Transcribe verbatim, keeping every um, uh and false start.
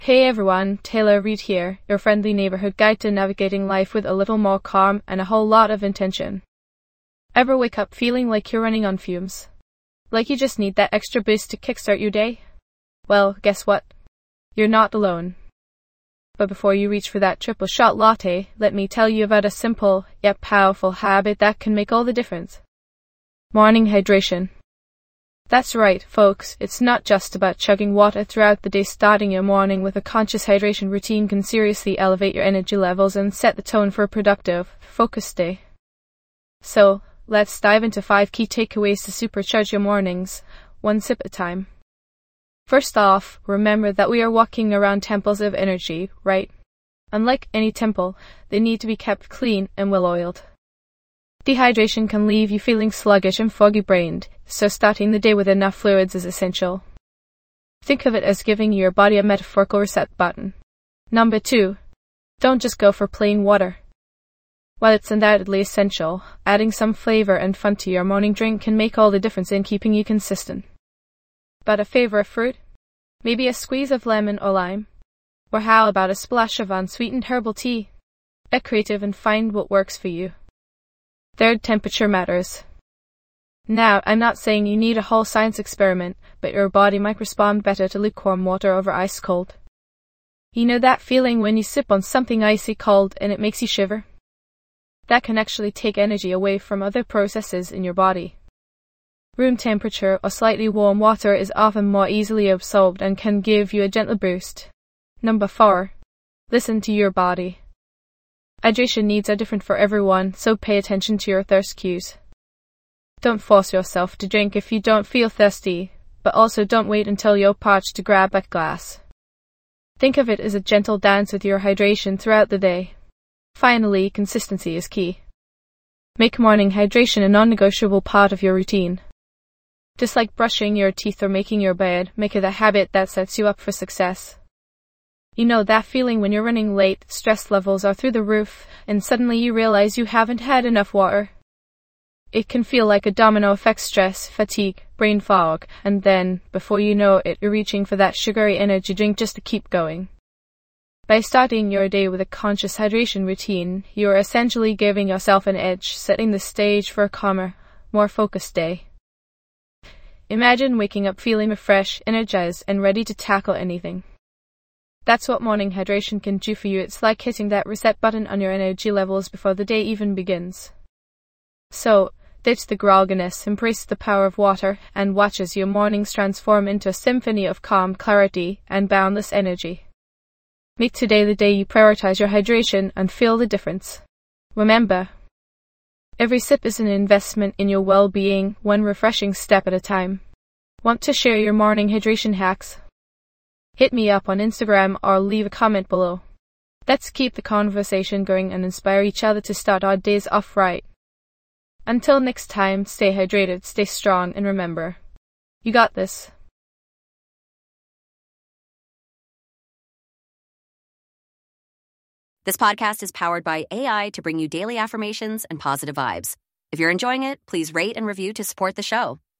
Hey everyone, Taylor Reid here, your friendly neighborhood guide to navigating life with a little more calm and a whole lot of intention. Ever wake up feeling like you're running on fumes? Like you just need that extra boost to kickstart your day? Well, guess what? You're not alone. But before you reach for that triple shot latte, let me tell you about a simple, yet powerful habit that can make all the difference. Morning hydration. That's right, folks, it's not just about chugging water throughout the day. Starting your morning with a conscious hydration routine can seriously elevate your energy levels and set the tone for a productive, focused day. So, let's dive into five key takeaways to supercharge your mornings, one sip at a time. First off, remember that we are walking around temples of energy, right? Unlike any temple, they need to be kept clean and well-oiled. Dehydration can leave you feeling sluggish and foggy-brained, so starting the day with enough fluids is essential. Think of it as giving your body a metaphorical reset button. Number two, don't just go for plain water. While it's undoubtedly essential, adding some flavor and fun to your morning drink can make all the difference in keeping you consistent. But a favorite fruit? Maybe a squeeze of lemon or lime? Or how about a splash of unsweetened herbal tea? Get creative and find what works for you. Third, temperature matters. Now, I'm not saying you need a whole science experiment, but your body might respond better to lukewarm water over ice cold. You know that feeling when you sip on something icy cold and it makes you shiver? That can actually take energy away from other processes in your body. Room temperature or slightly warm water is often more easily absorbed and can give you a gentle boost. Number four, listen to your body. Hydration needs are different for everyone, so pay attention to your thirst cues. Don't force yourself to drink if you don't feel thirsty, but also don't wait until you're parched to grab a glass. Think of it as a gentle dance with your hydration throughout the day. Finally, consistency is key. Make morning hydration a non-negotiable part of your routine. Just like brushing your teeth or making your bed, make it a habit that sets you up for success. You know that feeling when you're running late, stress levels are through the roof, and suddenly you realize you haven't had enough water. It can feel like a domino effect: stress, fatigue, brain fog, and then, before you know it, you're reaching for that sugary energy drink just to keep going. By starting your day with a conscious hydration routine, you are essentially giving yourself an edge, setting the stage for a calmer, more focused day. Imagine waking up feeling refreshed, energized, and ready to tackle anything. That's what morning hydration can do for you. It's like hitting that reset button on your energy levels before the day even begins. So, ditch the grogginess, embrace the power of water, and watch as your mornings transform into a symphony of calm, clarity, and boundless energy. Make today the day you prioritize your hydration and feel the difference. Remember, every sip is an investment in your well-being, one refreshing step at a time. Want to share your morning hydration hacks? Hit me up on Instagram or leave a comment below. Let's keep the conversation going and inspire each other to start our days off right. Until next time, stay hydrated, stay strong, and remember, you got this. This podcast is powered by A I to bring you daily affirmations and positive vibes. If you're enjoying it, please rate and review to support the show.